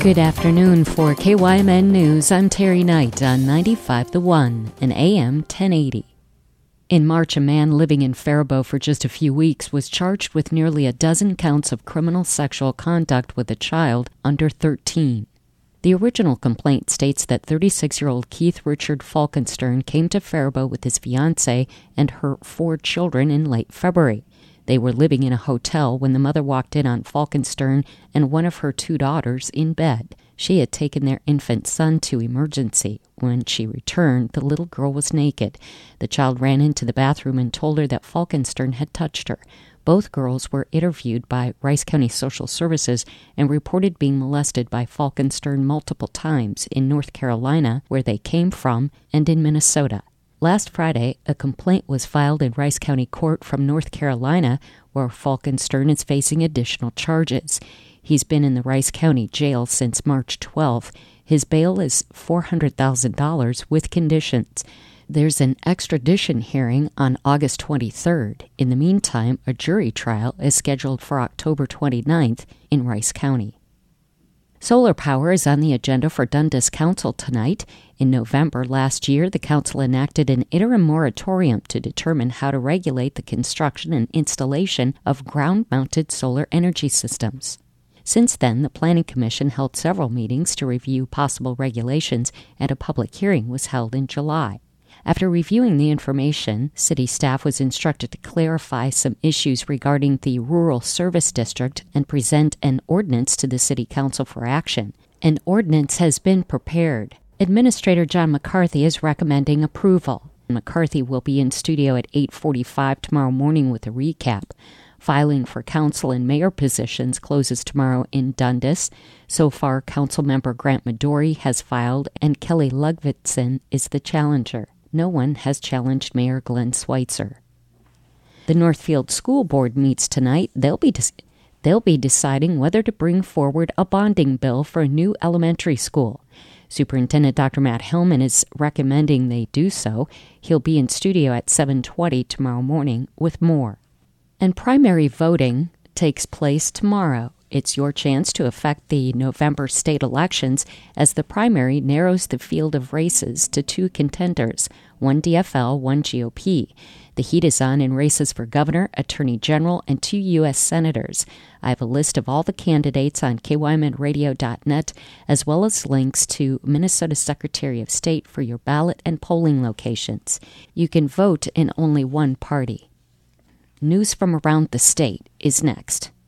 Good afternoon for KYMN News. I'm Terry Knight on 95 The One and AM 1080. In March, a man living in Faribault for just a few weeks was charged with nearly a dozen counts of criminal sexual conduct with a child under 13. The original complaint states that 36-year-old Keith Richard Falkenstern came to Faribault with his fiancée and her 4 children in late February. They were living in a hotel when the mother walked in on Falkenstern and one of her 2 daughters in bed. She had taken their infant son to emergency. When she returned, the little girl was naked. The child ran into the bathroom and told her that Falkenstern had touched her. Both girls were interviewed by Rice County Social Services and reported being molested by Falkenstern multiple times in North Carolina, where they came from, and in Minnesota. Last Friday, a complaint was filed in Rice County Court from North Carolina, where Falkenstern is facing additional charges. He's been in the Rice County Jail since March 12th. His bail is $400,000 with conditions. There's an extradition hearing on August 23rd. In the meantime, a jury trial is scheduled for October 29th in Rice County. Solar power is on the agenda for Dundas Council tonight. In November last year, the council enacted an interim moratorium to determine how to regulate the construction and installation of ground-mounted solar energy systems. Since then, the Planning Commission held several meetings to review possible regulations, and a public hearing was held in July. After reviewing the information, city staff was instructed to clarify some issues regarding the Rural Service District and present an ordinance to the City Council for action. An ordinance has been prepared. Administrator John McCarthy is recommending approval. McCarthy will be in studio at 8:45 tomorrow morning with a recap. Filing for council and mayor positions closes tomorrow in Dundas. So far, Councilmember Grant Midori has filed, and Kelly Lugvitson is the challenger. No one has challenged Mayor Glenn Schweitzer. The Northfield School Board meets tonight. They'll be deciding whether to bring forward a bonding bill for a new elementary school. Superintendent Dr. Matt Hillman is recommending they do so. He'll be in studio at 7:20 tomorrow morning with more. And primary voting takes place tomorrow. It's your chance to affect the November state elections as the primary narrows the field of races to 2 contenders, one DFL, one GOP. The heat is on in races for governor, attorney general, and 2 U.S. senators. I have a list of all the candidates on KYMNradio.net, as well as links to Minnesota Secretary of State for your ballot and polling locations. You can vote in only one party. News from around the state is next.